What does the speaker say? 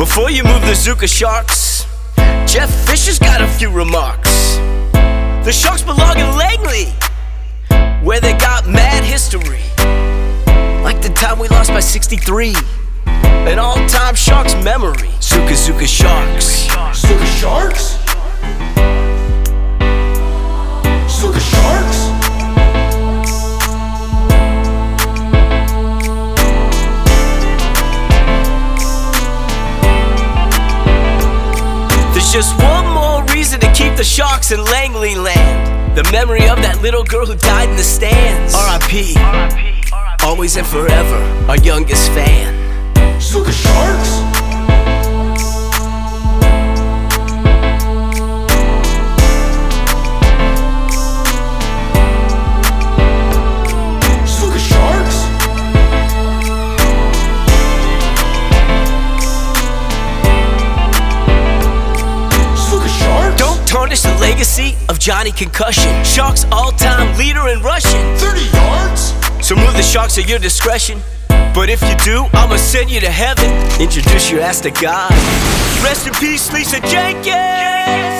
Before you move the Zuka Sharks, Jeff Fisher's got a few remarks. The Sharks belong in Langley, where they got mad history. Like the time we lost by 63, an all-time Sharks memory. Zuka Sharks. Zuka Sharks? Zuka Sharks? There's just one more reason to keep the Sharks in Langley land. The memory of that little girl who died in the stands. R.I.P. Always and forever, our youngest fan. Zuka Sharks? Zuka Sharks? Zuka Sharks? Don't tarnish the legacy of Johnny Concussion, Sharks all-time leader in rushing. 30 yards? So move the Sharks at your discretion. But if you do, I'ma send you to heaven. Introduce your ass to God. Rest in peace, Lisa Jenkins.